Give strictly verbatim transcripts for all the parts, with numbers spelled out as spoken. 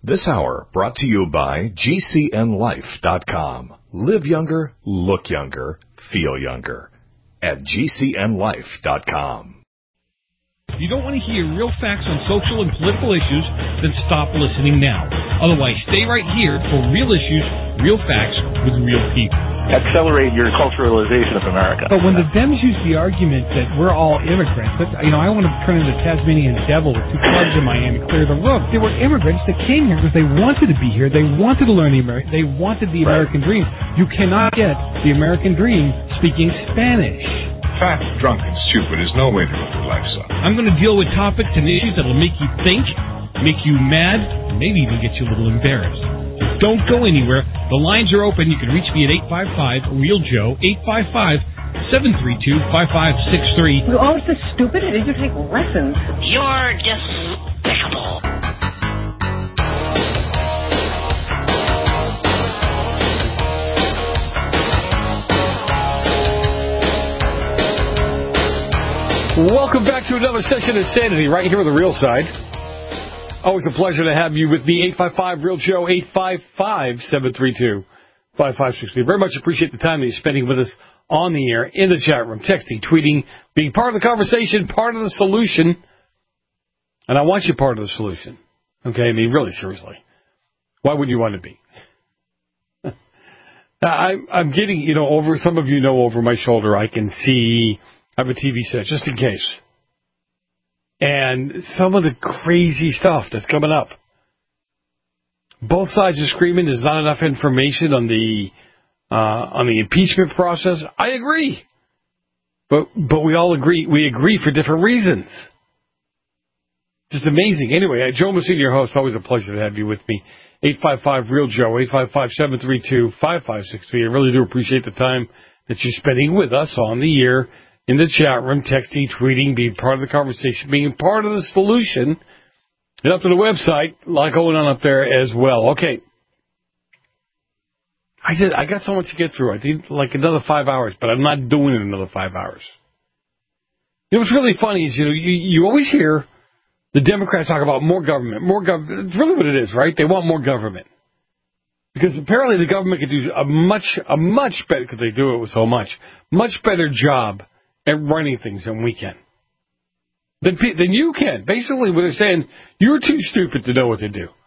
This hour brought to you by G C N life dot com. Live younger, look younger, feel younger. At G C N life dot com. If you don't want to hear real facts on social and political issues, then stop listening now. Otherwise, stay right here for real issues, real facts with real people. Accelerate your culturalization of America. But when the Dems use the argument that we're all immigrants, that's, you know, I want to turn into the Tasmanian devil with two clubs in Miami, clear the roof. They were immigrants that came here because they wanted to be here. They wanted to learn the American. They wanted the American dream. You cannot get the American dream speaking Spanish. Fat, drunk, and stupid is no way to live your life, son. I'm going to deal with topics and issues that will make you think, make you mad, and maybe even get you a little embarrassed. Don't go anywhere. The lines are open. You can reach me at eight five five, real Joe, eight five five, seven three two, five five six three. You're always so stupid. Did you take lessons? You're despicable. Welcome back to another session of Sanity right here on the Real Side. Always a pleasure to have you with me. eight five five, real Joe, eight five five, seven three two, five five six three. Very much appreciate the time that you're spending with us on the air, in the chat room, texting, tweeting, being part of the conversation, part of the solution. And I want you part of the solution. Okay, I mean, really, seriously. Why would you want to be? I, I'm getting, you know, over, some of you know over my shoulder, I can see, I have a T V set, just in case. And some of the crazy stuff that's coming up. Both sides are screaming there's not enough information on the uh, on the impeachment process. I agree. But but we all agree we agree for different reasons. Just amazing. Anyway, Joe Messina, your host, always a pleasure to have you with me. eight five five, real Joe, eight five five, seven three two, five five six three. I really do appreciate the time that you're spending with us on the air, in the chat room, texting, tweeting, being part of the conversation, being part of the solution. And up to the website, a lot going on up there as well. Okay. I did, I got so much to get through. I need like another five hours, but I'm not doing it another five hours. You know what's really funny is, you know, you, you always hear the Democrats talk about more government, more government. It's really what it is, right? They want more government. Because apparently the government could do a much, a much better, because they do it with so much, much better job at running things than we can. Than, than you can. Basically what they're saying, you're too stupid to know what to do.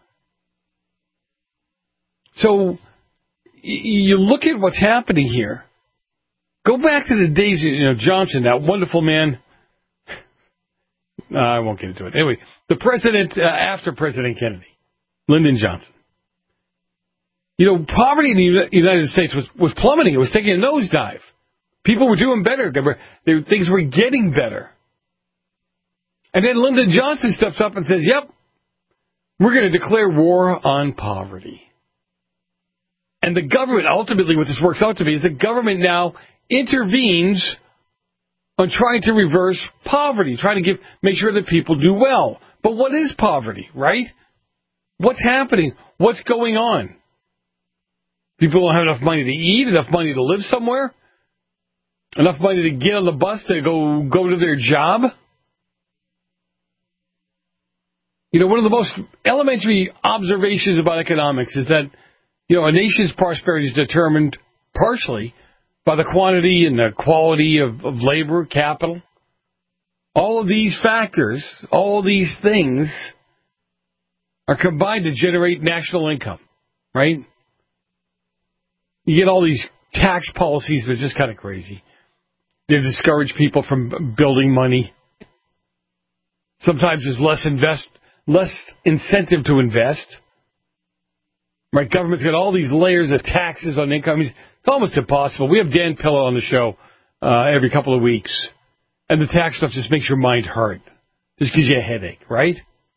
So, you look at what's happening here. Go back to the days, you know, Johnson, that wonderful man. Uh, I won't get into it. Anyway, the president, uh, after President Kennedy, Lyndon Johnson. You know, poverty in the United States was, was plummeting. It was taking a nosedive. People were doing better. They were, they, things were getting better. And then Lyndon Johnson steps up and says, yep, we're going to declare war on poverty. And the government, ultimately what this works out to be, is the government now intervenes on trying to reverse poverty, trying to give, make sure that people do well. But what is poverty, right? What's happening? What's going on? People don't have enough money to eat, enough money to live somewhere? Enough money to get on the bus to go go to their job? You know, one of the most elementary observations about economics is that, you know, a nation's prosperity is determined partially by the quantity and the quality of, of labor, capital. All of these factors, all these things are combined to generate national income, right? You get all these tax policies that are just kind of crazy. They discourage people from building money. Sometimes there's less invest, less incentive to invest. Right? Government's got all these layers of taxes on income. I mean, it's almost impossible. We have Dan Pillow on the show uh, every couple of weeks, and the tax stuff just makes your mind hurt. Just gives you a headache, right?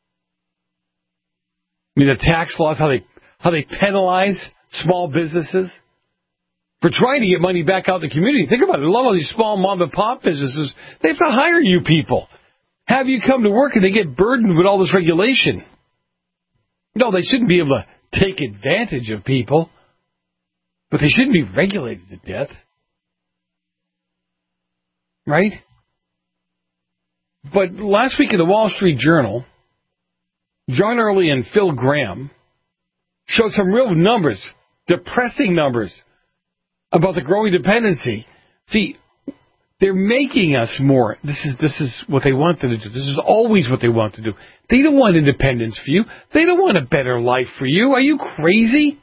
I mean, the tax laws, how they how they penalize small businesses for trying to get money back out in the community. Think about it. A lot of these small mom-and-pop businesses, they have to hire you people. Have you come to work and they get burdened with all this regulation. No, they shouldn't be able to take advantage of people, but they shouldn't be regulated to death. Right? But last week in the Wall Street Journal, John Early and Phil Graham showed some real numbers, depressing numbers, about the growing dependency. See, they're making us more. This is this is what they want to do. This is always what they want to do. They don't want independence for you. They don't want a better life for you. Are you crazy?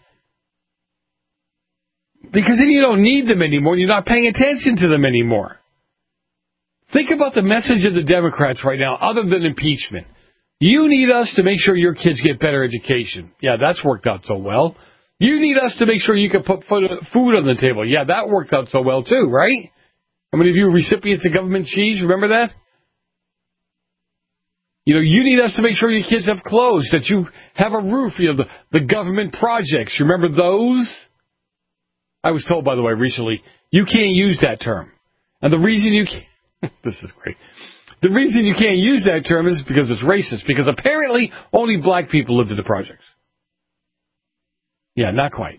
Because then you don't need them anymore. You're not paying attention to them anymore. Think about the message of the Democrats right now, other than impeachment. You need us to make sure your kids get better education. Yeah, that's worked out so well. You need us to make sure you can put food on the table. Yeah, that worked out so well too, right? How many of you are recipients of government cheese? Remember that? You know, you need us to make sure your kids have clothes, that you have a roof, you know, the, the government projects. You remember those? I was told, by the way, recently, you can't use that term. And the reason you can't, this is great. The reason you can't use that term is because it's racist, because apparently only black people lived in the projects. Yeah, not quite.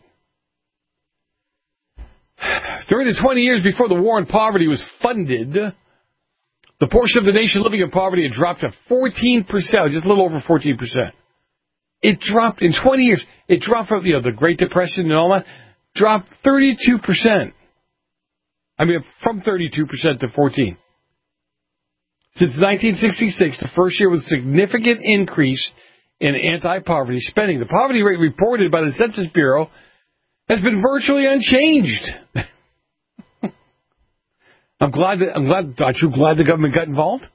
During the twenty years before the war on poverty was funded, the portion of the nation living in poverty had dropped to fourteen percent, just a little over fourteen percent. It dropped in twenty years. It dropped from, you know, the Great Depression and all that, dropped thirty-two percent. I mean, from thirty-two percent to fourteen. Since nineteen sixty-six, the first year with a significant increase in anti-poverty spending. The poverty rate reported by the Census Bureau has been virtually unchanged. I'm glad that, I'm glad, aren't you glad the government got involved?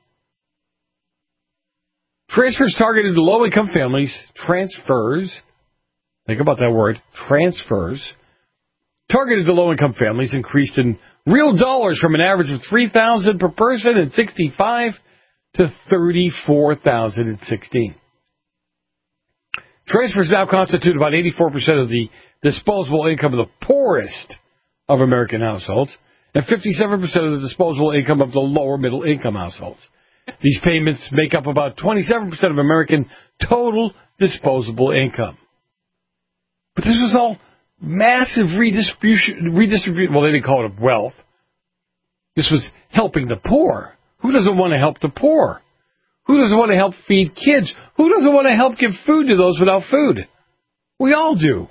Transfers targeted to low-income families, transfers, think about that word, transfers, targeted to low-income families increased in real dollars from an average of three thousand dollars per person in sixty-five to thirty-four thousand sixteen. Transfers now constitute about eighty-four percent of the disposable income of the poorest of American households and fifty-seven percent of the disposable income of the lower middle income households. These payments make up about twenty-seven percent of American total disposable income. But this was all massive redistribution, redistribution. Well, they didn't call it wealth. This was helping the poor. Who doesn't want to help the poor? Who doesn't want to help feed kids? Who doesn't want to help give food to those without food? We all do.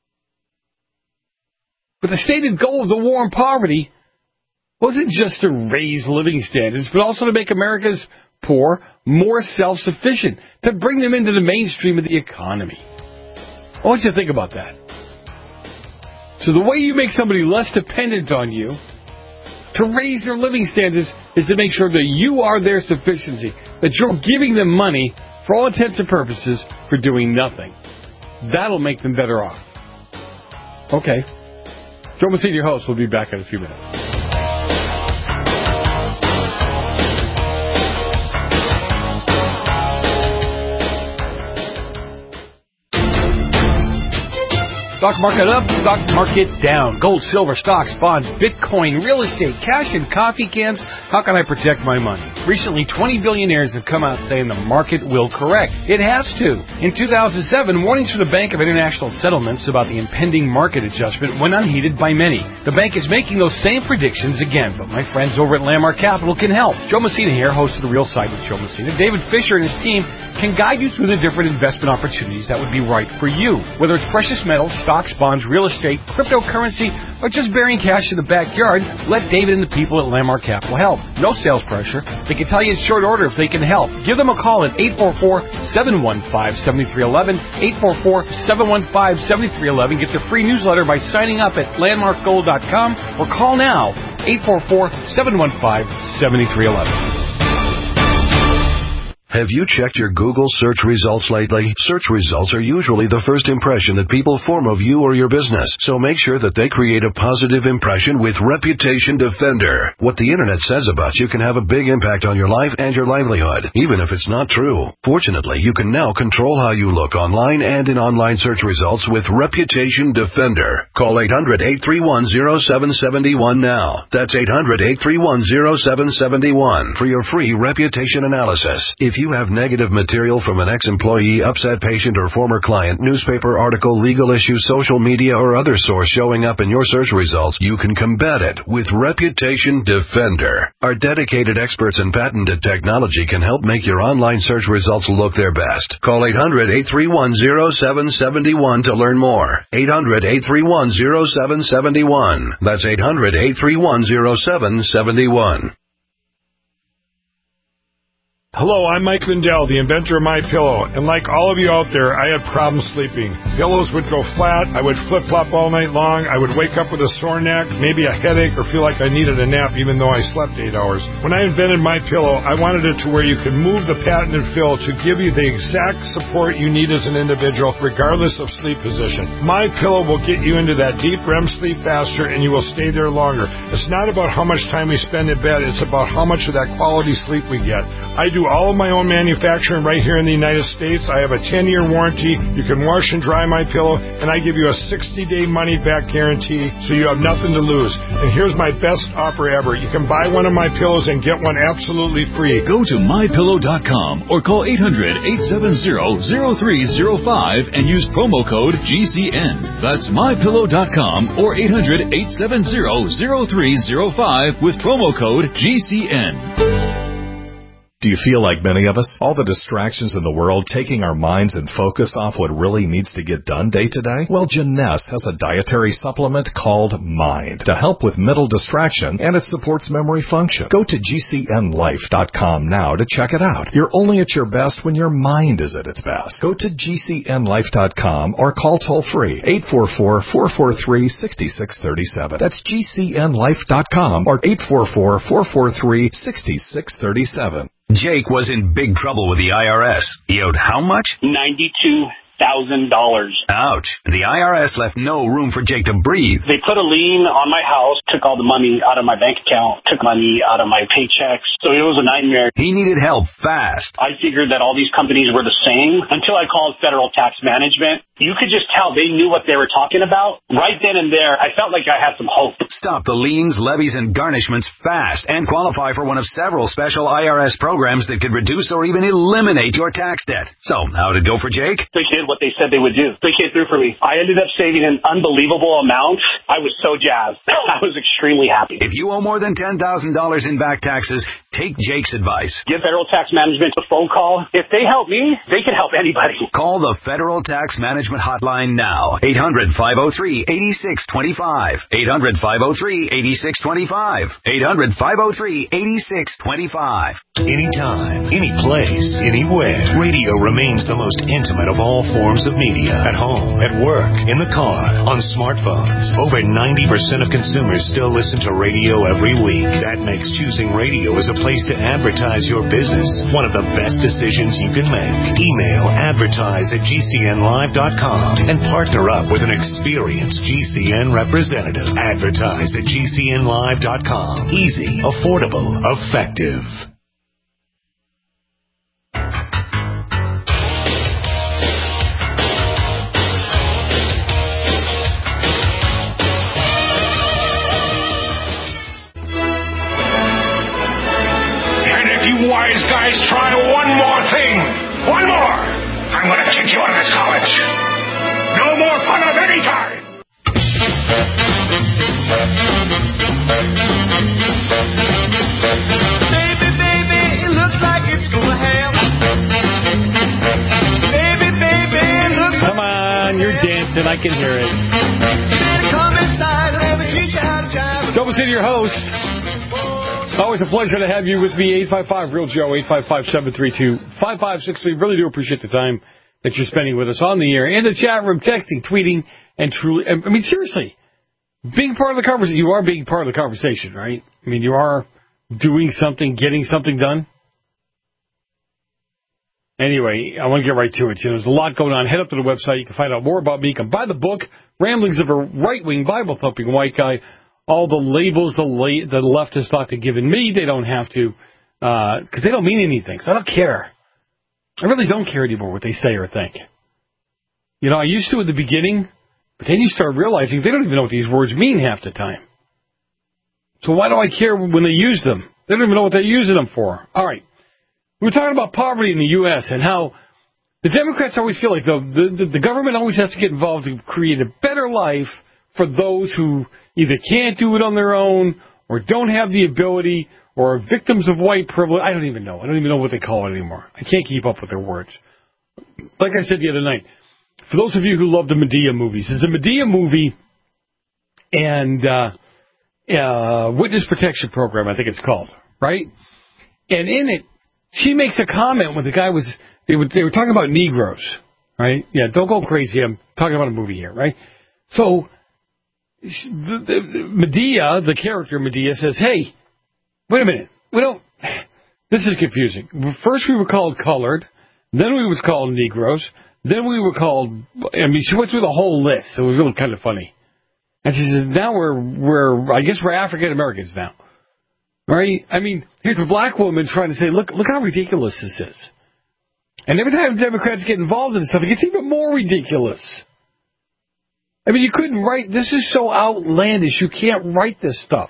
But the stated goal of the war on poverty wasn't just to raise living standards, but also to make America's poor more self-sufficient, to bring them into the mainstream of the economy. I want you to think about that. So the way you make somebody less dependent on you to raise their living standards is to make sure that you are their sufficiency, that you're giving them money for all intents and purposes for doing nothing. That'll make them better off. Okay. Joe Messina, your host, will be back in a few minutes. Stock market up, stock market down. Gold, silver, stocks, bonds, Bitcoin, real estate, cash, and coffee cans. How can I protect my money? Recently, twenty billionaires have come out saying the market will correct. It has to. In two thousand seven, warnings from the Bank of International Settlements about the impending market adjustment went unheeded by many. The bank is making those same predictions again, but my friends over at Landmark Capital can help. Joe Messina here, host of The Real Side with Joe Messina. David Fisher and his team can guide you through the different investment opportunities that would be right for you. Whether it's precious metals, stocks, bonds, real estate, cryptocurrency, or just burying cash in the backyard, let David and the people at Landmark Capital help. No sales pressure. They can tell you in short order if they can help. Give them a call at eight four four, seven one five, seven three one one, eight four four, seven one five, seven three one one. Get their free newsletter by signing up at landmark gold dot com or call now, eight four four, seven one five, seven three one one. Have you checked your Google search results lately? Search results are usually the first impression that people form of you or your business, so make sure that they create a positive impression with Reputation Defender. What the internet says about you can have a big impact on your life and your livelihood, even if it's not true. Fortunately, you can now control how you look online and in online search results with Reputation Defender. Call eight hundred, eight three one, zero seven seven one now. That's eight hundred, eight three one, zero seven seven one for your free reputation analysis. If If you have negative material from an ex-employee, upset patient, or former client, newspaper article, legal issue, social media, or other source showing up in your search results, you can combat it with Reputation Defender. Our dedicated experts in patented technology can help make your online search results look their best. Call eight hundred, eight three one, zero seven seven one to learn more. eight hundred, eight three one, zero seven seven one. That's eight hundred, eight three one, zero seven seven one. Hello, I'm Mike Lindell, the inventor of MyPillow, and like all of you out there, I had problems sleeping. Pillows would go flat, I would flip-flop all night long, I would wake up with a sore neck, maybe a headache, or feel like I needed a nap even though I slept eight hours. When I invented MyPillow, I wanted it to where you could move the patented fill to give you the exact support you need as an individual, regardless of sleep position. MyPillow will get you into that deep R E M sleep faster, and you will stay there longer. It's not about how much time we spend in bed, it's about how much of that quality sleep we get. I do all of my own manufacturing right here in the United States. I have a ten-year warranty. You can wash and dry my pillow, and I give you a sixty-day money-back guarantee, so you have nothing to lose. And here's my best offer ever. You can buy one of my pillows and get one absolutely free. Go to my pillow dot com or call eight hundred, eight seven zero, zero three zero five and use promo code G C N. That's my pillow dot com or eight hundred, eight seven zero, zero three zero five with promo code G C N. Do you feel like many of us? All the distractions in the world taking our minds and focus off what really needs to get done day to day? Well, Jeunesse has a dietary supplement called Mind to help with mental distraction, and it supports memory function. Go to G C N life dot com now to check it out. You're only at your best when your mind is at its best. Go to G C N life dot com or call toll-free eight four four, four four three, six six three seven. That's G C N life dot com or eight four four, four four three, six six three seven. Jake was in big trouble with the I R S. He owed how much? ninety-two thousand dollars. Ouch. The I R S left no room for Jake to breathe. They put a lien on my house, took all the money out of my bank account, took money out of my paychecks. So it was a nightmare. He needed help fast. I figured that all these companies were the same until I called Federal Tax Management. You could just tell they knew what they were talking about. Right then and there, I felt like I had some hope. Stop the liens, levies, and garnishments fast and qualify for one of several special I R S programs that could reduce or even eliminate your tax debt. So, how'd it go for Jake? They did what they said they would do. They came through for me. I ended up saving an unbelievable amount. I was so jazzed. I was extremely happy. If you owe more than ten thousand dollars in back taxes, take Jake's advice. Give Federal Tax Management a phone call. If they help me, they can help anybody. Call the Federal Tax Management hotline now. eight hundred, five oh three, eight six two five. eight hundred, five oh three, eight six two five. eight hundred, five oh three, eight six two five. Anytime, any place, anywhere. Radio remains the most intimate of all forms of media. At home, at work, in the car, on smartphones. Over ninety percent of consumers still listen to radio every week. That makes choosing radio as a place to advertise your business one of the best decisions you can make. Email advertise at G C N live dot com and partner up with an experienced G C N representative. Advertise at G C N live dot com. Easy, affordable, effective. Wise guys, try one more thing. One more. I'm going to kick you out of this college. No more fun of any kind. Baby, baby, it looks like it's going to hell. Baby, baby, it looks Come on, you're dancing. I can hear it. Come inside, let me teach you how to jive. Double City, your host. Always a pleasure to have you with me. eight five five, real Joe, eight five five, seven three two, five five six three. Really do appreciate the time that you're spending with us on the air, in the chat room, texting, tweeting, and truly, I mean, seriously, being part of the conversation. You are being part of the conversation, right? I mean, you are doing something, getting something done. Anyway, I want to get right to it. You know, there's a lot going on. Head up to the website. You can find out more about me. You can buy the book, Ramblings of a Right-Wing Bible-Thumping White Guy. All the labels the, la- the leftists thought to given me, they don't have to, because uh, they don't mean anything. So I don't care. I really don't care anymore what they say or think. You know, I used to at the beginning, but then you start realizing they don't even know what these words mean half the time. So why do I care when they use them? They don't even know what they're using them for. All right. We were talking about poverty in the U S and how the Democrats always feel like the, the, the government always has to get involved to create a better life for those who either can't do it on their own or don't have the ability or are victims of white privilege. I don't even know. I don't even know what they call it anymore. I can't keep up with their words. Like I said the other night, for those of you who love the Medea movies, there's a Medea movie and uh, uh, Witness Protection Program, I think it's called, right? And in it, she makes a comment when the guy was, they were, they were talking about Negroes, right? Yeah, don't go crazy. I'm talking about a movie here, right? So, the, the, Medea, the character Medea, says, hey, wait a minute. We don't, this is confusing. First we were called colored, then we was called Negroes, then we were called, I mean, she went through the whole list. It was really kind of funny. And she said, now we're, we're, I guess we're African Americans now. Right? I mean, here's a black woman trying to say, look, look how ridiculous this is. And every time Democrats get involved in this stuff, it gets even more ridiculous. I mean, you couldn't write, this is so outlandish, you can't write this stuff.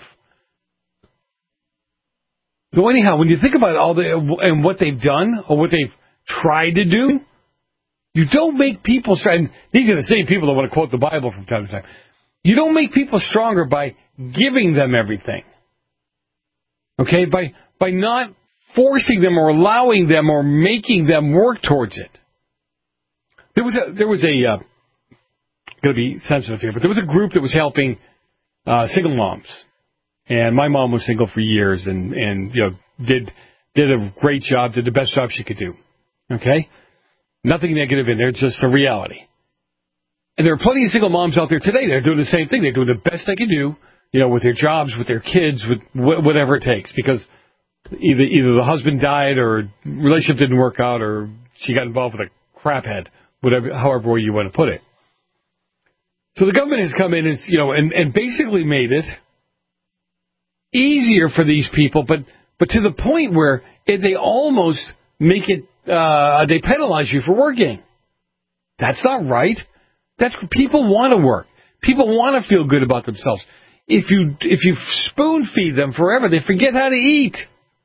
So anyhow, when you think about all the, and what they've done, or what they've tried to do, you don't make people, and these are the same people that want to quote the Bible from time to time. You don't make people stronger by giving them everything. Okay, by by not forcing them or allowing them or making them work towards it. There was a there was a uh, going to be sensitive here, but there was a group that was helping uh, single moms, and my mom was single for years, and and you know did did a great job, did the best job she could do. Okay, nothing negative in there, just a reality. And there are plenty of single moms out there today that are doing the same thing. They're doing the best they can do. You know, with their jobs, with their kids, with wh- whatever it takes, because either either the husband died or relationship didn't work out or she got involved with a craphead, whatever, however way you want to put it. So the government has come in and, you know, and, and basically made it easier for these people, but, but to the point where it, they almost make it, uh, they penalize you for working. That's not right. That's people want to work. People want to feel good about themselves. If you if you spoon feed them forever, they forget how to eat.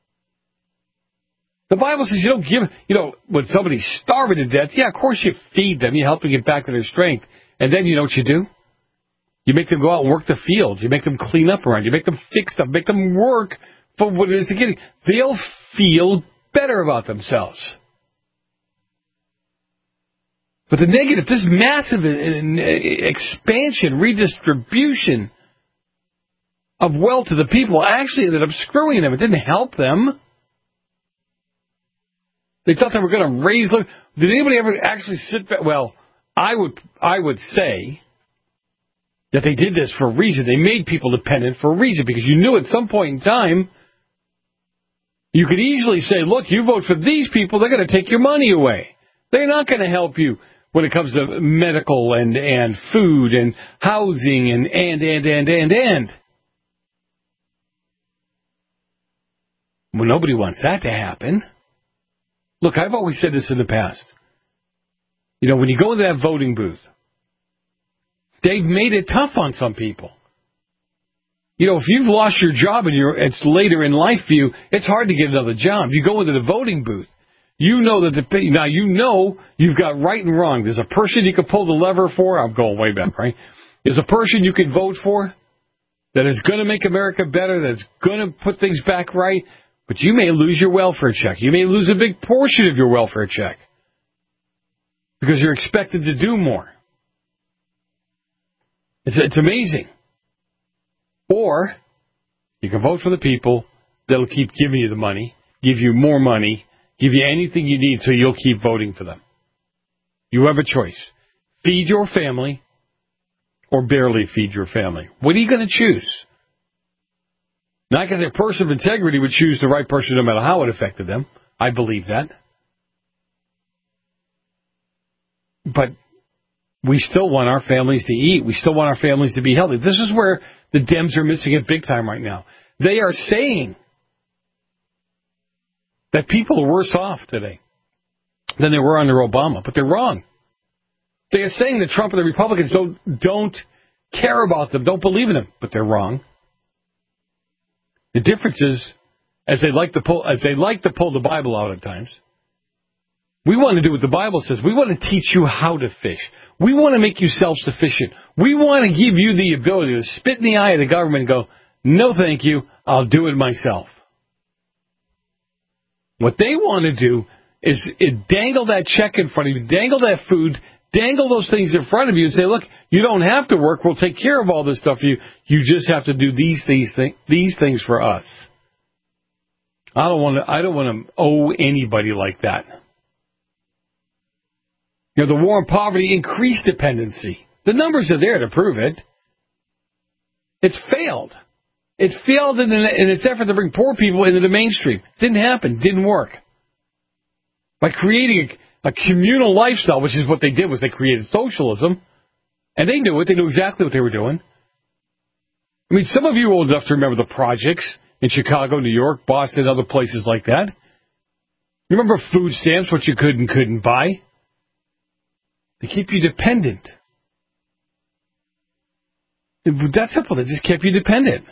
The Bible says you don't give, you know, when somebody's starving to death, yeah, of course you feed them. You help them get back to their strength. And then you know what you do? You make them go out and work the fields. You make them clean up around. You make them fix stuff. Make them work for what it is they're getting. They'll feel better about themselves. But the negative, this massive expansion, redistribution of wealth to the people actually ended up screwing them. It didn't help them. They thought they were going to raise them. Did anybody ever actually sit back? Well, I would I would say that they did this for a reason. They made people dependent for a reason, because you knew at some point in time you could easily say, look, you vote for these people, they're going to take your money away. They're not going to help you when it comes to medical and, and food and housing and, and, and, and, and, and. Well, nobody wants that to happen. Look, I've always said this in the past. You know, when you go into that voting booth, they've made it tough on some people. You know, if you've lost your job and you're, it's later in life for you, it's hard to get another job. You go into the voting booth. You know that the, now you know you've got right and wrong. There's a person you can pull the lever for. I'm going way back, right? There's a person you can vote for that is going to make America better, that's going to put things back right. But you may lose your welfare check. You may lose a big portion of your welfare check because you're expected to do more. It's, it's amazing. Or you can vote for the people that'll keep giving you the money, give you more money, give you anything you need so you'll keep voting for them. You have a choice. Feed your family or barely feed your family. What are you going to choose? Not because a person of integrity would choose the right person no matter how it affected them. I believe that. But we still want our families to eat. We still want our families to be healthy. This is where the Dems are missing it big time right now. They are saying that people are worse off today than they were under Obama, but they're wrong. They are saying that Trump and the Republicans don't don't care about them, don't believe in them, but they're wrong. The difference is as they like to pull, as they like to pull the Bible out at times. We want to do what the Bible says. We want to teach you how to fish. We want to make you self-sufficient. We want to give you the ability to spit in the eye of the government and go, no, thank you, I'll do it myself. What they want to do is dangle that check in front of you, dangle that food, dangle those things in front of you and say, look, you don't have to work. We'll take care of all this stuff for you. You just have to do these, these, th- these things for us. I don't want to, I don't want to owe anybody like that. You know, the war on poverty increased dependency. The numbers are there to prove it. It's failed. It failed in, an, in its effort to bring poor people into the mainstream. Didn't happen. Didn't work. By creating a, a communal lifestyle, which is what they did, was they created socialism. And they knew it. They knew exactly what they were doing. I mean, some of you are old enough to remember the projects in Chicago, New York, Boston, other places like that. You remember food stamps, what you could and couldn't buy? They keep you dependent. That's simple. They just kept you dependent.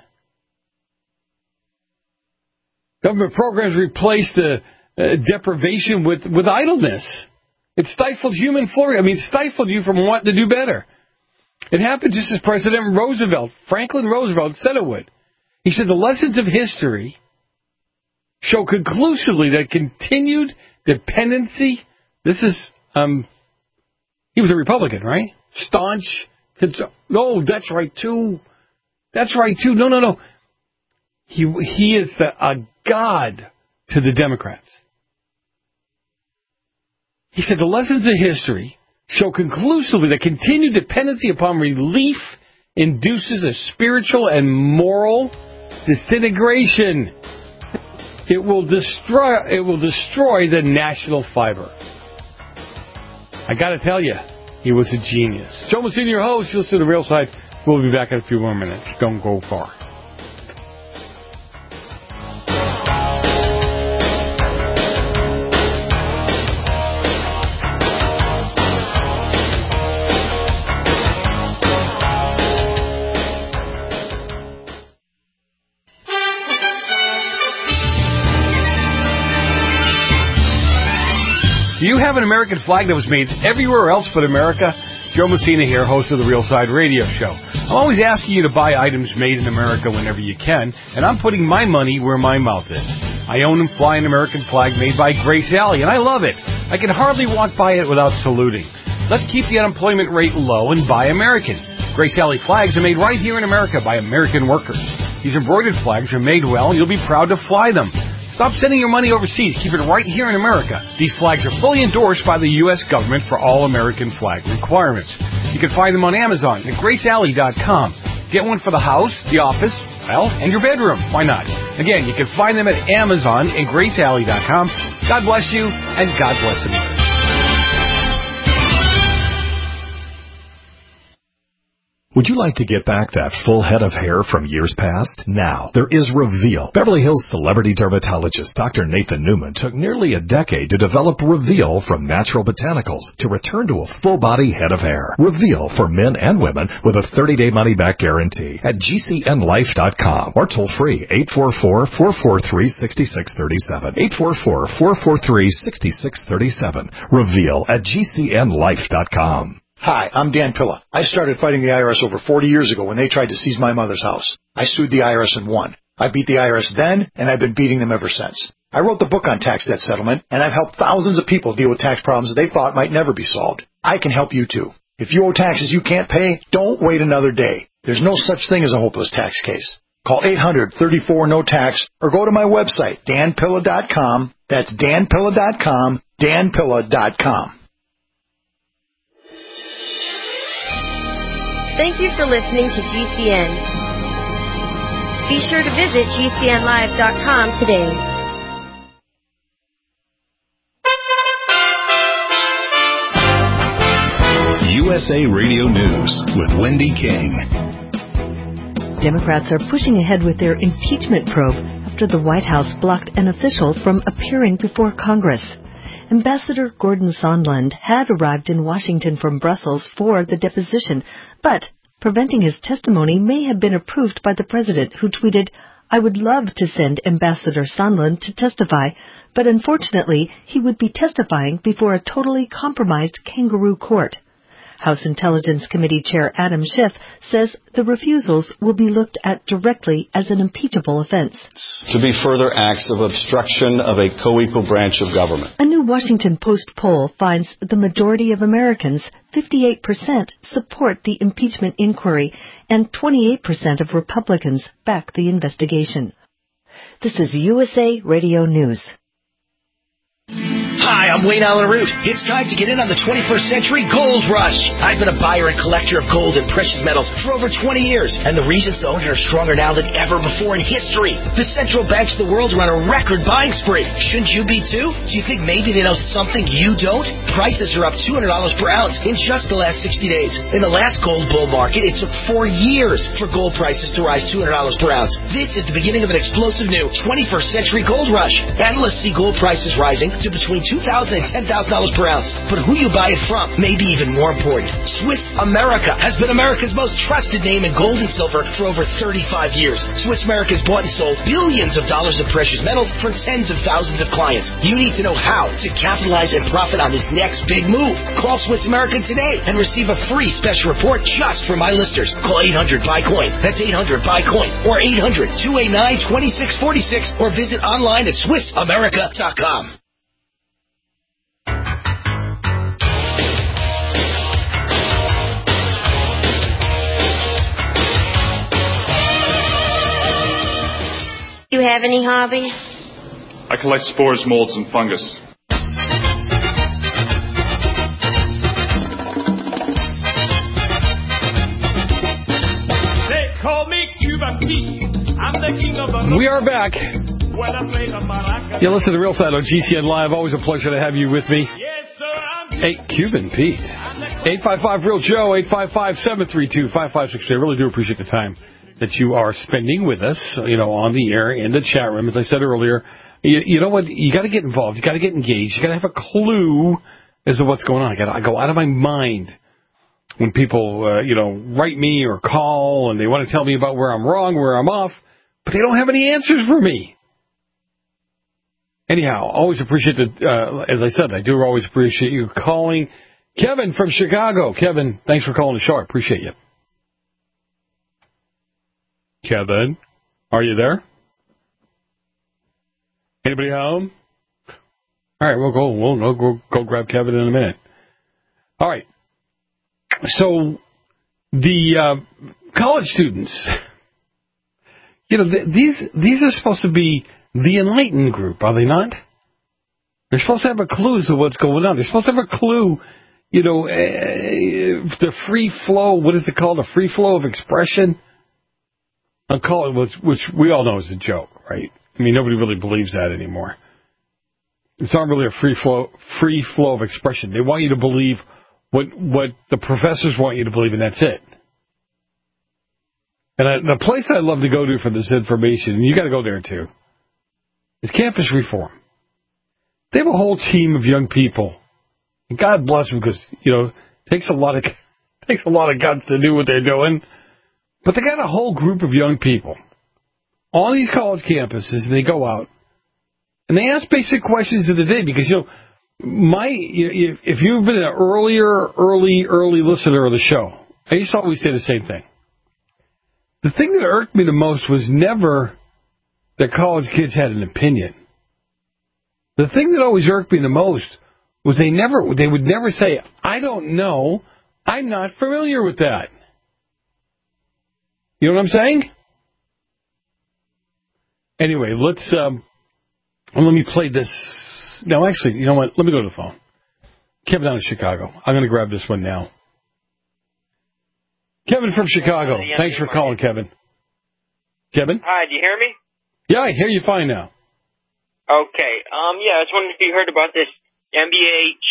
Government programs replaced the uh, deprivation with, with idleness. It stifled human flourishing. I mean, it stifled you from wanting to do better. It happened just as President Roosevelt, Franklin Roosevelt, said it would. He said the lessons of history show conclusively that continued dependency, this is, um, he was a Republican, right? Staunch. No, that's right, too. That's right, too. No, no, no. He he is the, a god to the Democrats. He said the lessons of history show conclusively that continued dependency upon relief induces a spiritual and moral disintegration. It will destroy. It will destroy the national fiber. I got to tell you, he was a genius. Joe Messina, your host. You'll listen to The Real Side. We'll be back in a few more minutes. Don't go far. Do you have an American flag that was made everywhere else but America? Joe Messina here, host of The Real Side Radio Show. I'm always asking you to buy items made in America whenever you can, and I'm putting my money where my mouth is. I own and fly an American flag made by Grace Alley, and I love it. I can hardly walk by it without saluting. Let's keep the unemployment rate low and buy American. Grace Alley flags are made right here in America by American workers. These embroidered flags are made well, and you'll be proud to fly them. Stop sending your money overseas. Keep it right here in America. These flags are fully endorsed by the U S government for all American flag requirements. You can find them on Amazon at grace alley dot com. Get one for the house, the office, well, and your bedroom. Why not? Again, you can find them at Amazon and grace alley dot com. God bless you, and God bless America. Would you like to get back that full head of hair from years past? Now, there is Reveal. Beverly Hills celebrity dermatologist Doctor Nathan Newman took nearly a decade to develop Reveal from natural botanicals to return to a full-body head of hair. Reveal for men and women with a thirty-day money-back guarantee at G C N life dot com or toll-free eight four four, four four three, six six three seven. eight four four, four four three, six six three seven. Reveal at G C N life dot com. Hi, I'm Dan Pilla. I started fighting the I R S over forty years ago when they tried to seize my mother's house. I sued the I R S and won. I beat the I R S then, and I've been beating them ever since. I wrote the book on tax debt settlement, and I've helped thousands of people deal with tax problems that they thought might never be solved. I can help you too. If you owe taxes you can't pay, don't wait another day. There's no such thing as a hopeless tax case. Call eight hundred, thirty-four, no tax or go to my website, dan pilla dot com. That's dan pilla dot com, dan pilla dot com. Thank you for listening to G C N. Be sure to visit G C N live dot com today. U S A Radio News with Wendy King. Democrats are pushing ahead with their impeachment probe after the White House blocked an official from appearing before Congress. Ambassador Gordon Sondland had arrived in Washington from Brussels for the deposition, but preventing his testimony may have been approved by the president, who tweeted, I would love to send Ambassador Sondland to testify, but unfortunately he would be testifying before a totally compromised kangaroo court. House Intelligence Committee Chair Adam Schiff says the refusals will be looked at directly as an impeachable offense. To be further acts of obstruction of a co-equal branch of government. A new Washington Post poll finds the majority of Americans, fifty-eight percent, support the impeachment inquiry, and twenty-eight percent of Republicans back the investigation. This is U S A Radio News. Hi, I'm Wayne Allen Root. It's time to get in on the twenty-first century gold rush. I've been a buyer and collector of gold and precious metals for over twenty years, and the reasons to own it are stronger now than ever before in history. The central banks of the world are on a record buying spree. Shouldn't you be too? Do you think maybe they know something you don't? Prices are up two hundred dollars per ounce in just the last sixty days. In the last gold bull market, it took four years for gold prices to rise two hundred dollars per ounce. This is the beginning of an explosive new twenty-first century gold rush. Analysts see gold prices rising to between two thousand dollars and ten thousand dollars per ounce. But who you buy it from may be even more important. Swiss America has been America's most trusted name in gold and silver for over thirty-five years. Swiss America has bought and sold billions of dollars of precious metals for tens of thousands of clients. You need to know how to capitalize and profit on this next big move. Call Swiss America today and receive a free special report just for my listeners. Call eight hundred buy coin. That's eight hundred buy coin or eight hundred two eight nine two six four six or visit online at swiss america dot com. Do you have any hobbies? I collect spores, molds, and fungus. They call me Cuban Pete. I'm the king of the... We are back. When I play the maraca. You listen to Real Side on G C N Live. Always a pleasure to have you with me. Yes, sir, I'm... Hey, Cuban Pete. eight five five Real Joe, eight five five, seven three two, five five six three. I really do appreciate the time that you are spending with us, you know, on the air, in the chat room. As I said earlier, you, you know what? You got to get involved. You got to get engaged. You got to have a clue as to what's going on. I got I go out of my mind when people, uh, you know, write me or call and they want to tell me about where I'm wrong, where I'm off, but they don't have any answers for me. Anyhow, always appreciate the, uh, as I said, I do always appreciate you calling. Kevin from Chicago. Kevin, thanks for calling the show. I appreciate you. Kevin, are you there? Anybody home? All right, we'll go. We'll go go grab Kevin in a minute. All right. So the uh, college students, you know, th- these these are supposed to be the enlightened group, are they not? They're supposed to have a clue as to what's going on. They're supposed to have a clue, you know, uh, the free flow. What is it called? The free flow of expression. I'll call it, which, which we all know is a joke, right? I mean, nobody really believes that anymore. It's not really a free flow, free flow of expression. They want you to believe what what the professors want you to believe, and that's it. And I, the place I love to go to for this information, and you got to go there too, is Campus Reform. They have a whole team of young people, and God bless them, because you know it takes a lot of takes a lot of guts to do what they're doing. But they got a whole group of young people on these college campuses, and they go out and they ask basic questions of the day. Because you know, my if, if you've been an earlier, early, early listener of the show, I used to always say the same thing. The thing that irked me the most was never that college kids had an opinion. The thing that always irked me the most was they never they would never say, "I don't know, I'm not familiar with that." You know what I'm saying? Anyway, let's, um, let me play this. No, actually, you know what? Let me go to the phone. Kevin down in Chicago. I'm going to grab this one now. Kevin from Chicago. Thanks for calling, Kevin. Kevin? Hi, do you hear me? Yeah, I hear you fine now. Okay. Um, yeah, I was wondering if you heard about this N B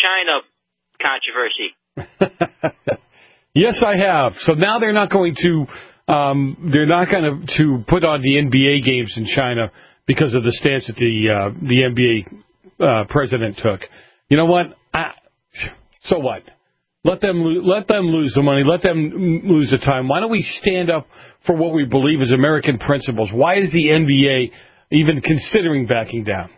A China controversy. Yes, I have. So now they're not going to... Um, they're not going to to put on the N B A games in China because of the stance that the uh, the N B A uh, president took. You know what? I, so what? Let them lo- let them lose the money. Let them lose the time. Why don't we stand up for what we believe is American principles? Why is the N B A even considering backing down?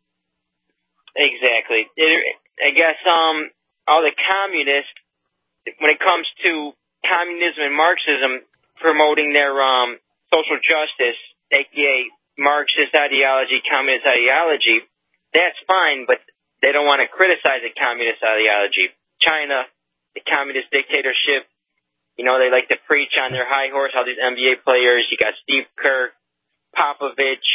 Exactly. It, I guess um, all the communists, when it comes to communism and Marxism, promoting their um, social justice, aka Marxist ideology, communist ideology, that's fine, but they don't want to criticize the communist ideology. China, the communist dictatorship, you know, they like to preach on their high horse, all these N B A players. You got Steve Kerr, Popovich,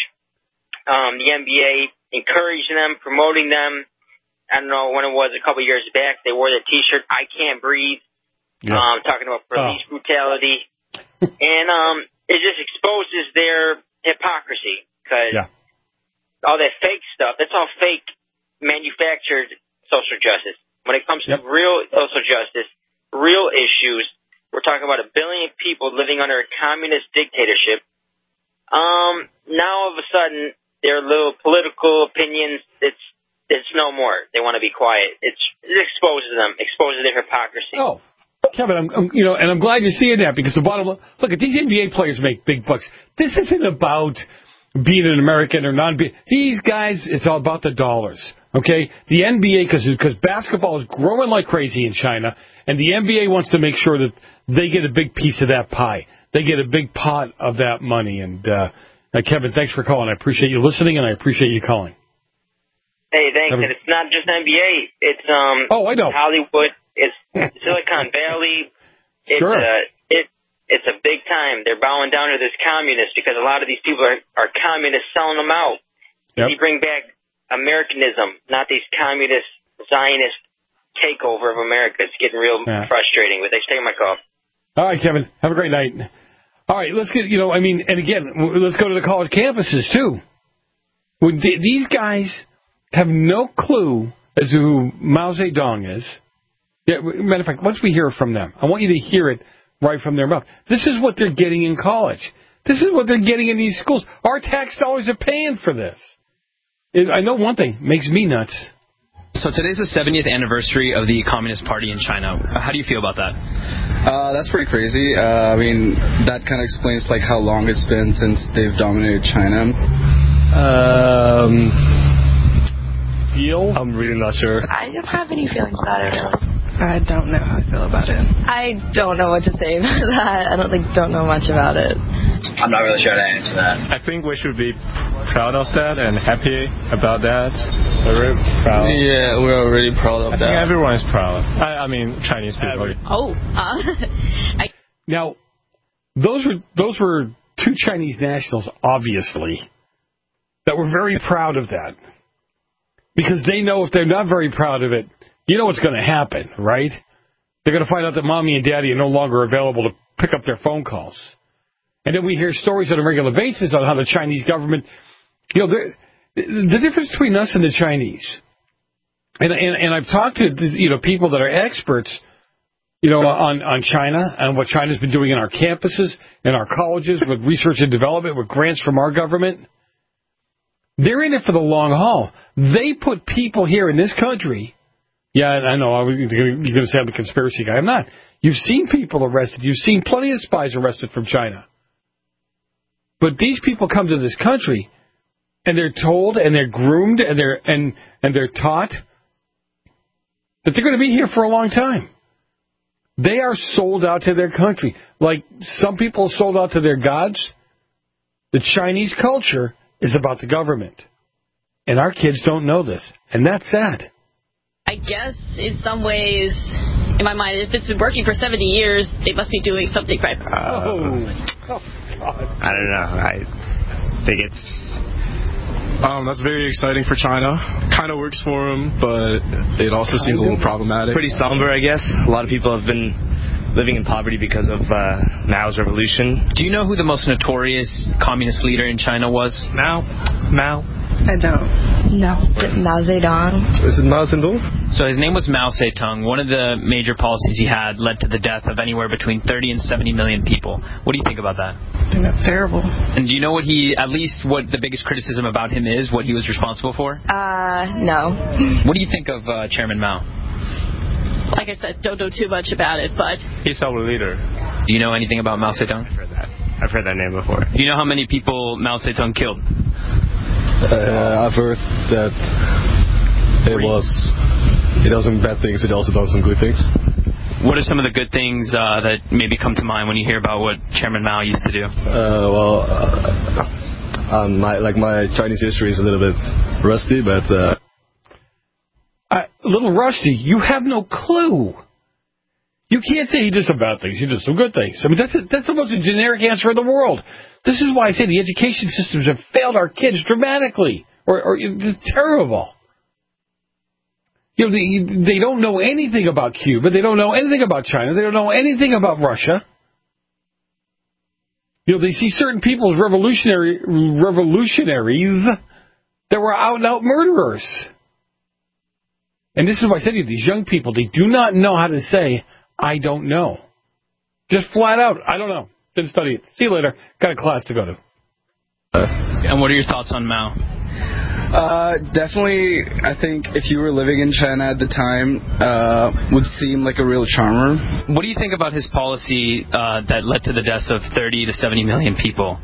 um, the N B A encouraging them, promoting them. I don't know when it was, a couple of years back, they wore the T-shirt, I Can't Breathe, yeah. um, talking about police oh. brutality. And um, it just exposes their hypocrisy, because yeah. all that fake stuff, that's all fake manufactured social justice. When it comes yep. to real social justice, real issues, we're talking about a billion people living under a communist dictatorship. Um, now all of a sudden, their little political opinions, it's it's no more. They want to be quiet. It's, it exposes them, exposes their hypocrisy. Oh, Kevin, I'm, I'm you know, and I'm glad you're seeing that, because the bottom line, look, at these N B A players make big bucks. This isn't about being an American or non being. These guys, it's all about the dollars. Okay, the N B A, because because basketball is growing like crazy in China, and the N B A wants to make sure that they get a big piece of that pie. They get a big pot of that money. And uh, uh, Kevin, thanks for calling. I appreciate you listening, and I appreciate you calling. Hey, thanks. Kevin. And it's not just N B A. It's um. Oh, I know. Hollywood. It's Silicon Valley. It's sure. Uh, it it's a big time. They're bowing down to this communist, because a lot of these people are, are communists selling them out. Yep. You bring back Americanism, not these communist Zionist takeover of America. It's getting real yeah. frustrating. But thanks for taking my call. All right, Kevin. Have a great night. All right, let's get, you know, I mean, and again, let's go to the college campuses, too. These guys have no clue as to who Mao Zedong is. Yeah, matter of fact, once we hear from them, I want you to hear it right from their mouth. This is what they're getting in college. This is what they're getting in these schools. Our tax dollars are paying for this. I know one thing makes me nuts. So today's the seventieth anniversary of the Communist Party in China. How do you feel about that? Uh, that's pretty crazy. Uh, I mean, that kind of explains like how long it's been since they've dominated China. Um, feel? I'm really not sure. I don't have any feelings about it. Really. I don't know how I feel about it. I don't know what to say about that. I don't think don't know much about it. I'm not really sure how to answer that. I think we should be proud of that and happy about that. We're really proud. Yeah, we're really proud of I that. I think everyone is proud. I, I mean, Chinese people. Oh. Uh, I... Now, those were those were two Chinese nationals, obviously, that were very proud of that. Because they know if they're not very proud of it, you know what's going to happen, right? They're going to find out that mommy and daddy are no longer available to pick up their phone calls. And then we hear stories on a regular basis on how the Chinese government, you know, the difference between us and the Chinese. And, and, and I've talked to, you know, people that are experts, you know, on, on China and what China's been doing in our campuses, in our colleges, with research and development, with grants from our government. They're in it for the long haul. They put people here in this country. Yeah, I know. You're going to say I'm a conspiracy guy. I'm not. You've seen people arrested. You've seen plenty of spies arrested from China. But these people come to this country, and they're told, and they're groomed, and they're and and they're taught that they're going to be here for a long time. They are sold out to their country, like some people are sold out to their gods. The Chinese culture is about the government, and our kids don't know this, and that's sad. I guess in some ways, in my mind, if it's been working for seventy years, they must be doing something right. Uh, oh, God. I don't know. I think it's... Um, that's very exciting for China. Kind of works for them, but it also seems a little problematic. Pretty somber, I guess. A lot of people have been living in poverty because of uh, Mao's revolution. Do you know who the most notorious communist leader in China was? Mao. Mao. I don't. No. Is it Mao Zedong? Is it Mao Zedong? So his name was Mao Zedong. One of the major policies he had led to the death of anywhere between thirty and seventy million people. What do you think about that? I think that's terrible. And do you know what he, at least what the biggest criticism about him is, what he was responsible for? Uh, no. What do you think of uh, Chairman Mao? like I said, don't know too much about it, but... He's our leader. Do you know anything about Mao Zedong? I've heard that. I've heard that name before. Do you know how many people Mao Zedong killed? Uh, I've heard that it was... He does some bad things, he also does some good things. What are some of the good things uh, that maybe come to mind when you hear about what Chairman Mao used to do? Uh, well, uh, um, my, like my Chinese history is a little bit rusty, but... Uh... Uh, a little rusty. You have no clue. You can't say he did some bad things. He did some good things. I mean, that's a, that's the most generic answer in the world. This is why I say the education systems have failed our kids dramatically, or, or it's terrible. You know, they, they don't know anything about Cuba. They don't know anything about China. They don't know anything about Russia. You know, they see certain people as revolutionary revolutionaries that were out and out murderers. And this is why I said to you, these young people, they do not know how to say, I don't know. Just flat out, I don't know. Didn't study it. See you later. Got a class to go to. Uh, and what are your thoughts on Mao? Uh, definitely, I think if you were living in China at the time, uh, would seem like a real charmer. What do you think about his policy uh, that led to the deaths of thirty to seventy million people?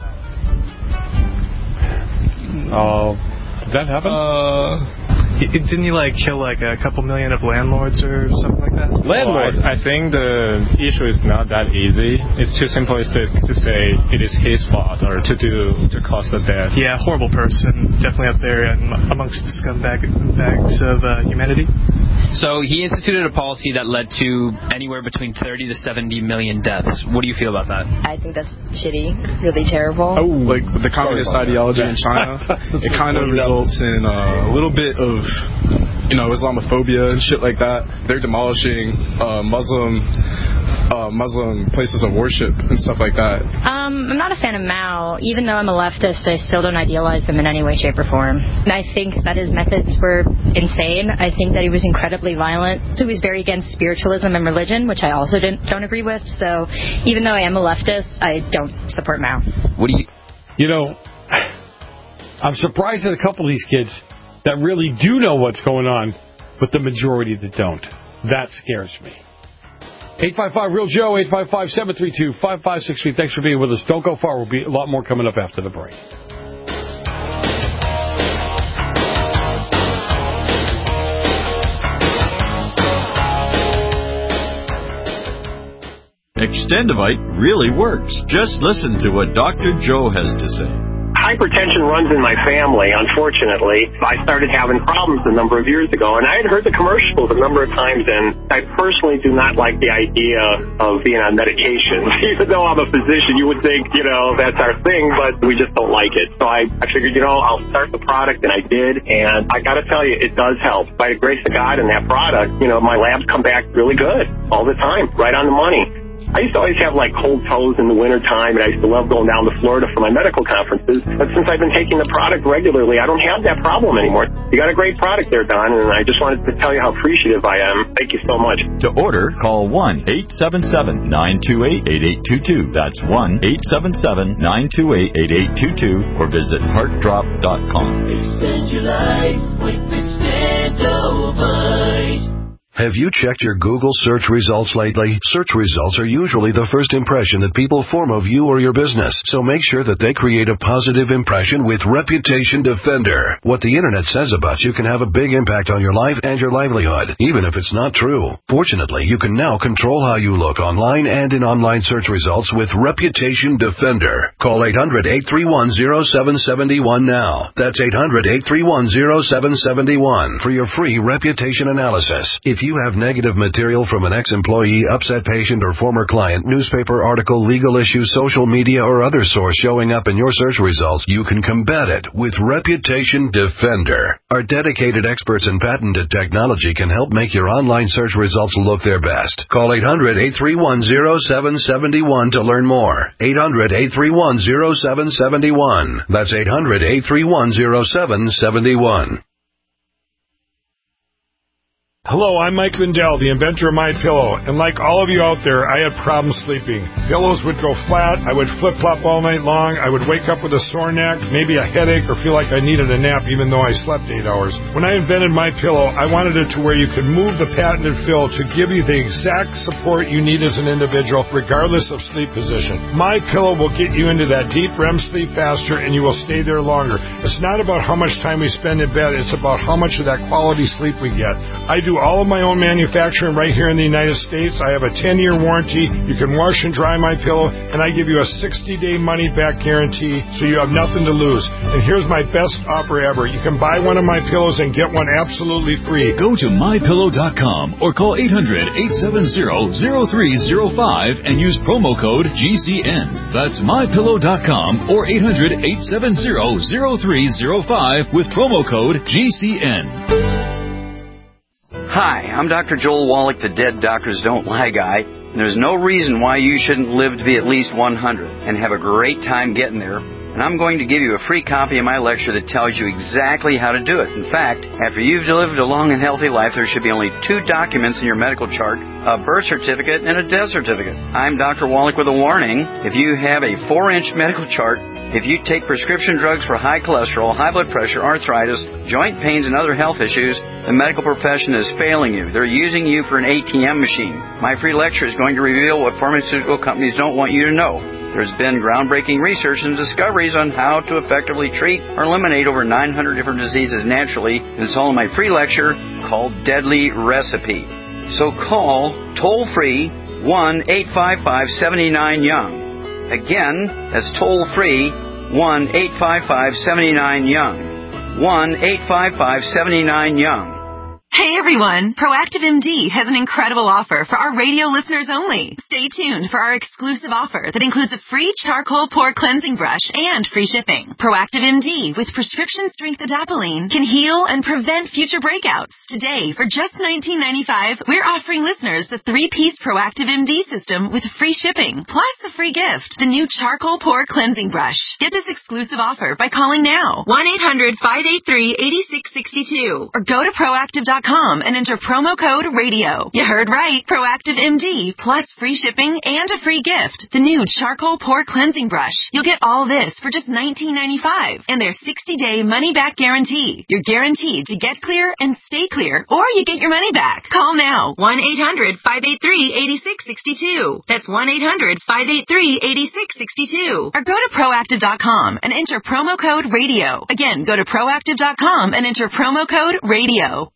Oh, uh, did that happen? Uh... Didn't he, like, kill, like, a couple million of landlords or something like that? Landlords? Well, I, I think the issue is not that easy. It's too simplistic to say it is his fault or to do to cause the death. Yeah, horrible person. Definitely up there and amongst the scumbags of uh, humanity. So he instituted a policy that led to anywhere between thirty to seventy million deaths. What do you feel about that? I think that's shitty. Really terrible. Oh, like the communist ideology in China, it kind of results in uh, a little bit of, you know, Islamophobia and shit like that. They're demolishing uh, Muslim uh, Muslim places of worship and stuff like that. Um, I'm not a fan of Mao. Even though I'm a leftist, I still don't idealize him in any way, shape, or form. And I think that his methods were insane. I think that he was incredibly violent. So he was very against spiritualism and religion, which I also didn't, don't agree with. So even though I am a leftist, I don't support Mao. What do you... You know, I'm surprised at a couple of these kids that really do know what's going on, but the majority that don't. That scares me. eight five five real Joe, eight five five, seven three two, five five six three. Thanks for being with us. Don't go far. We'll be a lot more coming up after the break. Extendivite really works. Just listen to what Doctor Joe has to say. Hypertension runs in my family, unfortunately. I started having problems a number of years ago, and I had heard the commercials a number of times, and I personally do not like the idea of being on medication. Even though I'm a physician, you would think, you know, that's our thing, but we just don't like it. So I, I figured, you know, I'll start the product, and I did, and I got to tell you, it does help. By the grace of God and that product, you know, my labs come back really good all the time, right on the money. I used to always have, like, cold toes in the wintertime, and I used to love going down to Florida for my medical conferences. But since I've been taking the product regularly, I don't have that problem anymore. You got a great product there, Don, and I just wanted to tell you how appreciative I am. Thank you so much. To order, call one eight seven seven, nine two eight, eight eight two two. That's one eight seven seven, nine two eight, eight eight two two, or visit heart drop dot com. Extend your life with Extendovite. Have you checked your Google search results lately? Search results are usually the first impression that people form of you or your business, so make sure that they create a positive impression with Reputation Defender. What the internet says about you can have a big impact on your life and your livelihood, even if it's not true. Fortunately, you can now control how you look online and in online search results with Reputation Defender. Call eight hundred, eight three one, zero seven seven one now. That's eight hundred, eight three one, zero seven seven one for your free reputation analysis. If you have negative material from an ex-employee, upset patient, or former client, newspaper article, legal issue, social media, or other source showing up in your search results, you can combat it with Reputation Defender. Our dedicated experts in patented technology can help make your online search results look their best. Call eight hundred, eight three one, zero seven seven one to learn more. eight hundred, eight three one, zero seven seven one. That's eight hundred, eight three one, zero seven seven one. Hello, I'm Mike Lindell, the inventor of MyPillow, and like all of you out there, I had problems sleeping. Pillows would go flat, I would flip-flop all night long, I would wake up with a sore neck, maybe a headache, or feel like I needed a nap even though I slept eight hours. When I invented MyPillow, I wanted it to where you could move the patented fill to give you the exact support you need as an individual, regardless of sleep position. MyPillow will get you into that deep R E M sleep faster, and you will stay there longer. It's not about how much time we spend in bed, it's about how much of that quality sleep we get. I do all of my own manufacturing right here in the United States. I have a ten-year warranty. You can wash and dry my pillow, and I give you a sixty-day money-back guarantee, so you have nothing to lose. And here's my best offer ever. You can buy one of my pillows and get one absolutely free. Go to my pillow dot com or call eight hundred, eight seven zero, zero three zero five and use promo code G C N. That's my pillow dot com or eight hundred, eight seven zero, zero three zero five with promo code G C N. Hi, I'm Doctor Joel Wallach, the Dead Doctors Don't Lie guy. And there's no reason why you shouldn't live to be at least one hundred and have a great time getting there. And I'm going to give you a free copy of my lecture that tells you exactly how to do it. In fact, after you've lived a long and healthy life, there should be only two documents in your medical chart, a birth certificate and a death certificate. I'm Doctor Wallach with a warning. If you have a four-inch medical chart, if you take prescription drugs for high cholesterol, high blood pressure, arthritis, joint pains, and other health issues, the medical profession is failing you. They're using you for an A T M machine. My free lecture is going to reveal what pharmaceutical companies don't want you to know. There's been groundbreaking research and discoveries on how to effectively treat or eliminate over nine hundred different diseases naturally, and it's all in my free lecture called Deadly Recipe. So call toll-free one eight five five, seven nine Young. Again, that's toll-free one eight five five, seven nine Young. one eight five five, seven nine Young. Hey everyone, Proactive M D has an incredible offer for our radio listeners only. Stay tuned for our exclusive offer that includes a free charcoal pore cleansing brush and free shipping. Proactive M D with prescription strength adapalene can heal and prevent future breakouts. Today, for just nineteen ninety-five dollars, we're offering listeners the three-piece Proactive M D system with free shipping, plus a free gift, the new charcoal pore cleansing brush. Get this exclusive offer by calling now, one eight hundred, five eight three, eight six six two, or go to proactive dot com and enter promo code radio. You heard right. Proactive M D plus free shipping and a free gift. The new charcoal pore cleansing brush. You'll get all this for just nineteen ninety-five dollars and their sixty-day money-back guarantee. You're guaranteed to get clear and stay clear, or you get your money back. Call now. one eight hundred, five eight three, eight six six two. That's one eight hundred, five eight three, eight six six two. Or go to proactive dot com and enter promo code radio. Again, go to proactive dot com and enter promo code radio.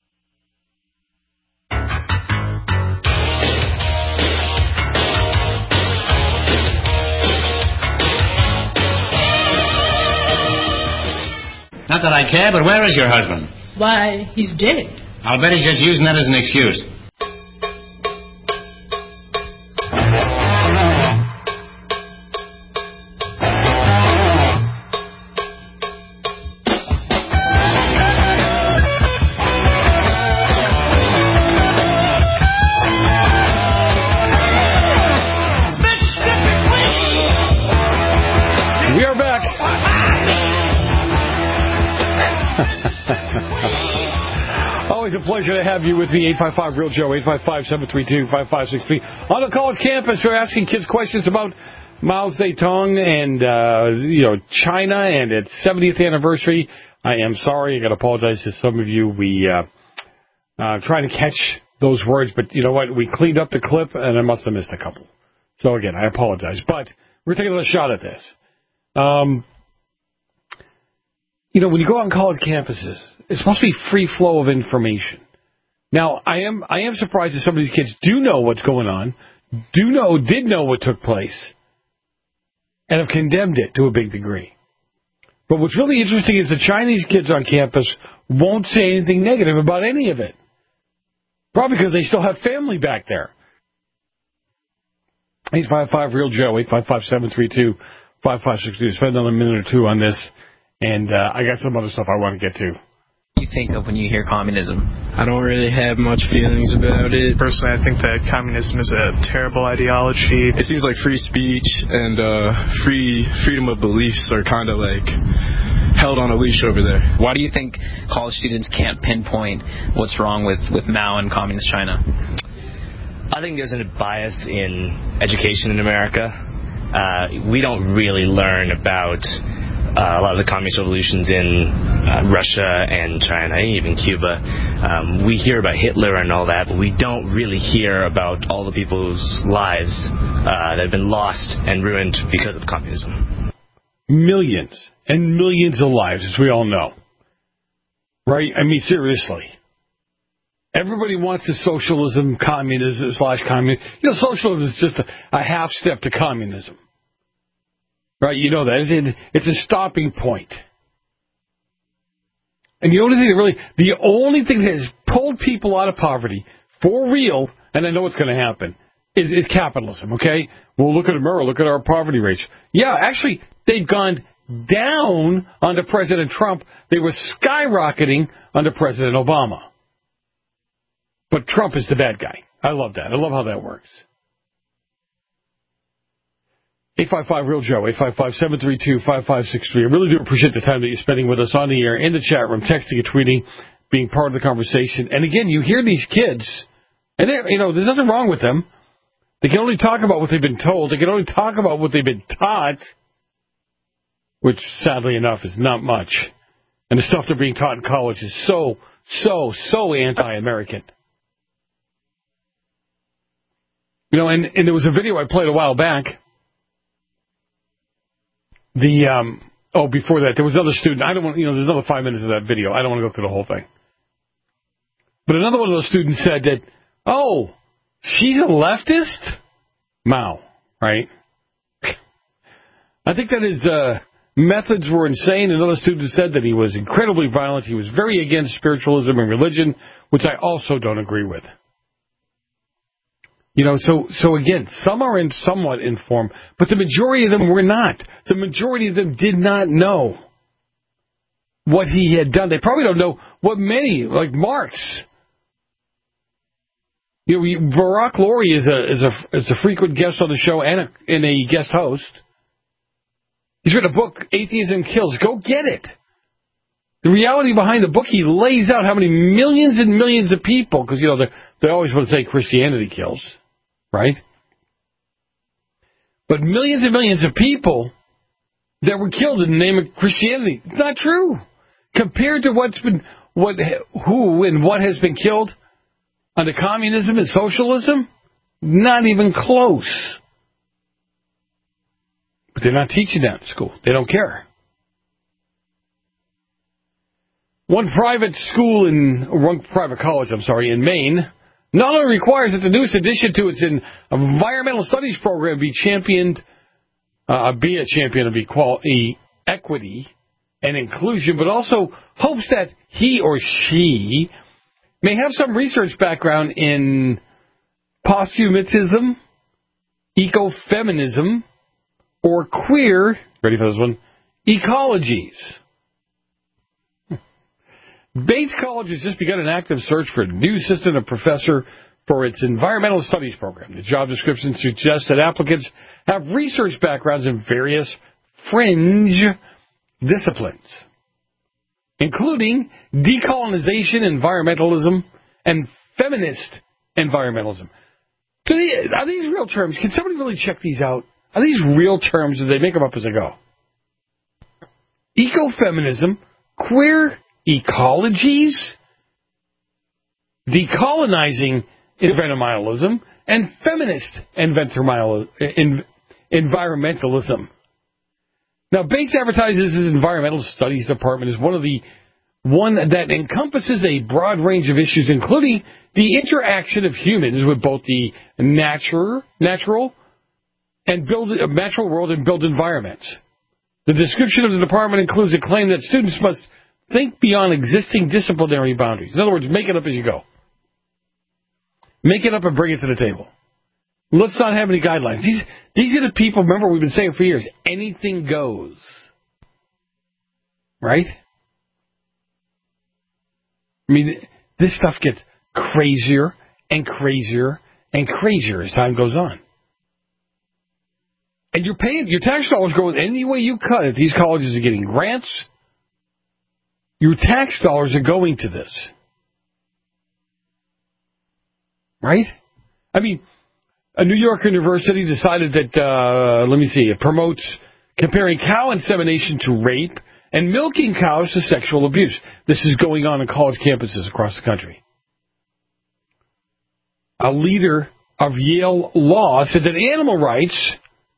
Not that I care, but where is your husband? Why, he's dead. I'll bet he's just using that as an excuse. We are back. Always a pleasure to have you with me. eight five five real Joe, eight five five, seven three two, five five six three. On the college campus, we're asking kids questions about Mao Zedong and, uh, you know, China and its seventieth anniversary. I am sorry. I got to apologize to some of you. We, uh, uh, trying to catch those words, but you know what? We cleaned up the clip and I must have missed a couple. So again, I apologize, but we're taking a shot at this. Um, you know, when you go out on college campuses, it's supposed to be free flow of information. Now, I am I am surprised that some of these kids do know what's going on, do know, did know what took place, and have condemned it to a big degree. But what's really interesting is the Chinese kids on campus won't say anything negative about any of it. Probably because they still have family back there. eight five five real Joe, eight five five, seven three two, five five six two. Spend another minute or two on this, and uh, I got some other stuff I want to get to. You think of when you hear communism? I don't really have much feelings about it. Personally, I think that communism is a terrible ideology. It seems like free speech and uh, free freedom of beliefs are kind of like held on a leash over there. Why do you think college students can't pinpoint what's wrong with, with Mao and Communist China? I think there's a bias in education in America. Uh, we don't really learn about uh, a lot of the communist revolutions in uh, Russia and China, even Cuba. Um, we hear about Hitler and all that, but we don't really hear about all the people's lives uh, that have been lost and ruined because of communism. Millions and millions of lives, as we all know. Right? I mean, seriously. Everybody wants a socialism, communism, slash communism. You know, socialism is just a, a half step to communism. Right? You know that. It's a stopping point. And the only thing that really, the only thing that has pulled people out of poverty, for real, and I know what's going to happen, is, is capitalism, okay? Well, look at America, look at our poverty rates. Yeah, actually, they've gone down under President Trump. They were skyrocketing under President Obama. But Trump is the bad guy. I love that. I love how that works. eight five five real Joe, eight five five, seven three two, five five six three. I really do appreciate the time that you're spending with us on the air, in the chat room, texting and tweeting, being part of the conversation. And again, you hear these kids, and you know, there's nothing wrong with them. They can only talk about what they've been told. They can only talk about what they've been taught, which, sadly enough, is not much. And the stuff they're being taught in college is so, so, so anti-American. You know, and, and there was a video I played a while back. The, um, oh, before that, there was another student. I don't want, you know, there's another five minutes of that video. I don't want to go through the whole thing. But another one of those students said that, oh, she's a leftist? Mao, right? I think that his uh, methods were insane. Another student said that he was incredibly violent. He was very against spiritualism and religion, which I also don't agree with. You know, so, so again, some are in somewhat informed, but the majority of them were not. The majority of them did not know what he had done. They probably don't know what many, like Marx. You know, Barack Lurie is a is a is a frequent guest on the show and a, and a guest host. He's written a book, Atheism Kills. Go get it. The reality behind the book, he lays out how many millions and millions of people, because, you know, they, they always want to say Christianity kills, right? But millions and millions of people that were killed in the name of Christianity. It's not true. Compared to what's been, what, who and what has been killed under communism and socialism, not even close. But they're not teaching that in school. They don't care. One private school in, one private college, I'm sorry, in Maine, not only requires that the newest addition to its environmental studies program be championed, uh, be a champion of equality, equity, and inclusion, but also hopes that he or she may have some research background in posthumatism, ecofeminism, or queer, ready for this one, ecologies. Bates College has just begun an active search for a new assistant and professor for its environmental studies program. The job description suggests that applicants have research backgrounds in various fringe disciplines, including decolonization, environmentalism, and feminist environmentalism. Are these real terms? Can somebody really check these out? Are these real terms, or do they make them up as they go? Ecofeminism, queer ecologies, decolonizing environmentalism, and feminist environmentalism. Now, Bates advertises his environmental studies department as one of the one that encompasses a broad range of issues, including the interaction of humans with both the natural, natural and build, natural world and built environments. The description of the department includes a claim that students must think beyond existing disciplinary boundaries. In other words, make it up as you go. Make it up and bring it to the table. Let's not have any guidelines. These, these are the people, remember, we've been saying for years, anything goes. Right? I mean, this stuff gets crazier and crazier and crazier as time goes on. And you're paying, your tax dollars go any way you cut it. These colleges are getting grants, Your tax dollars are going to this. Right? I mean, a New York university decided that, uh, let me see, it promotes comparing cow insemination to rape and milking cows to sexual abuse. This is going on in college campuses across the country. A leader of Yale Law said that animal rights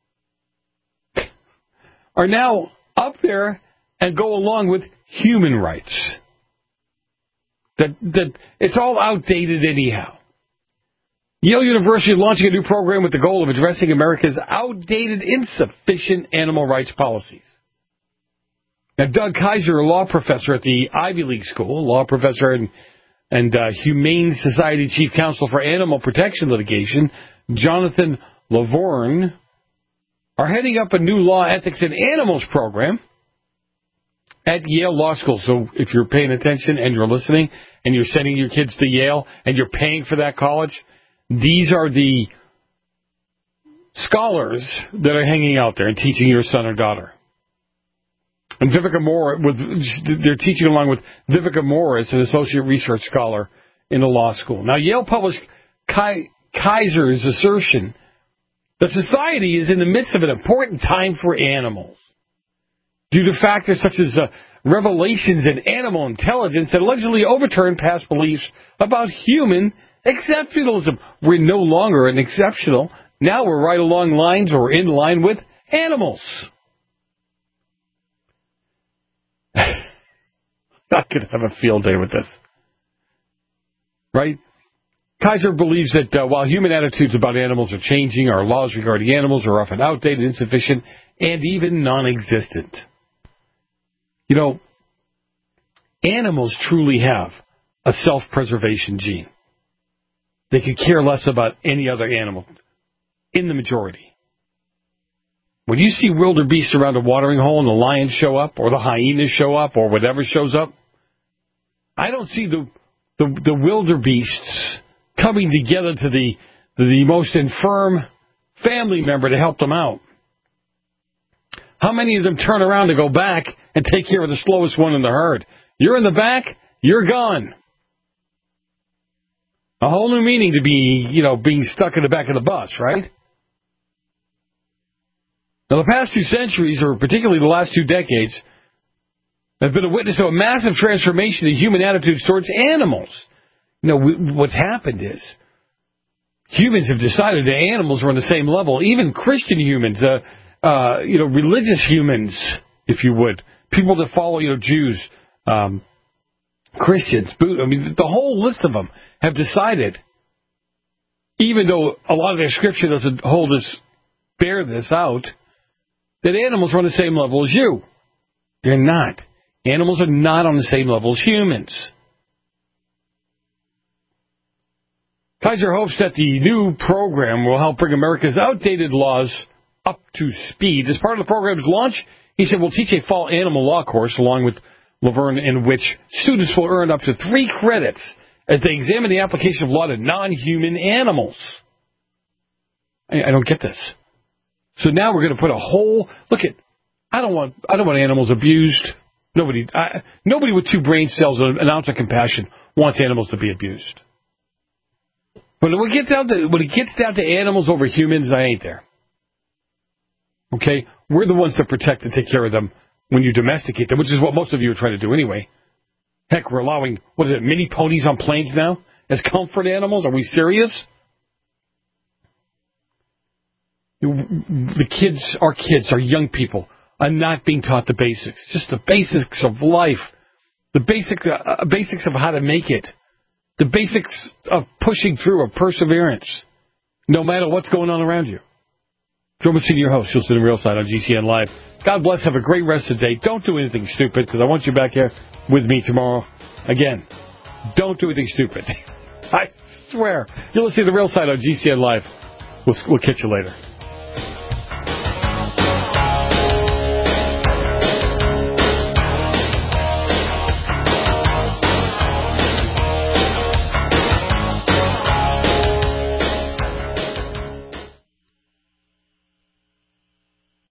are now up there and go along with human rights. That that it's all outdated anyhow. Yale University is launching a new program with the goal of addressing America's outdated, insufficient animal rights policies. Now, Doug Kaiser, a law professor at the Ivy League School, law professor and, and uh, Humane Society Chief Counsel for Animal Protection Litigation, Jonathan Lavorne, are heading up a new law, ethics, and animals program at Yale Law School. So if you're paying attention and you're listening and you're sending your kids to Yale and you're paying for that college, these are the scholars that are hanging out there and teaching your son or daughter. And Vivica Moore, with, they're teaching along with Vivica Morris, an associate research scholar in the law school. Now, Yale published Kai, Kaiser's assertion that society is in the midst of an important time for animals due to factors such as uh, revelations in animal intelligence that allegedly overturn past beliefs about human exceptionalism. We're no longer an exceptional. Now we're right along lines or in line with animals. I could have a field day with this. Right? Kaiser believes that uh, while human attitudes about animals are changing, our laws regarding animals are often outdated, insufficient, and even non-existent. You know, animals truly have a self-preservation gene. They could care less about any other animal in the majority. When you see wildebeest around a watering hole and the lions show up or the hyenas show up or whatever shows up, I don't see the the, the wildebeests coming together to the, the most infirm family member to help them out. How many of them turn around to go back and take care of the slowest one in the herd? You're in the back, you're gone. A whole new meaning to be, you know, being stuck in the back of the bus, right? Now, the past two centuries, or particularly the last two decades, have been a witness of a massive transformation in human attitudes towards animals. You know, what's happened is humans have decided that animals are on the same level. Even Christian humans, uh, uh, you know, religious humans, if you would, people that follow, you know, Jews, um, Christians, Buddha, I mean, the whole list of them have decided, even though a lot of their scripture doesn't hold this, bear this out, that animals are on the same level as you. They're not. Animals are not on the same level as humans. Kaiser hopes that the new program will help bring America's outdated laws up to speed. As part of the program's launch, he said we'll teach a fall animal law course along with Laverne, in which students will earn up to three credits as they examine the application of law to non-human animals. I, I don't get this. So now we're going to put a whole look at. I don't want. I don't want animals abused. Nobody. I, nobody with two brain cells and an ounce of compassion wants animals to be abused. But when it gets down to when it gets down to animals over humans, I ain't there. Okay, we're the ones that protect and take care of them when you domesticate them, which is what most of you are trying to do anyway. Heck, we're allowing what is it, mini ponies on planes now as comfort animals? Are we serious? The kids, our kids, our young people, are not being taught the basics. Just the basics of life. The basic, uh, basics of how to make it. The basics of pushing through, of perseverance. No matter what's going on around you. Joe Messina, your host. You'll see the Real Side on G C N Live. God bless. Have a great rest of the day. Don't do anything stupid, because I want you back here with me tomorrow. Again, don't do anything stupid. I swear. You'll see the Real Side on G C N Live. We'll, we'll catch you later.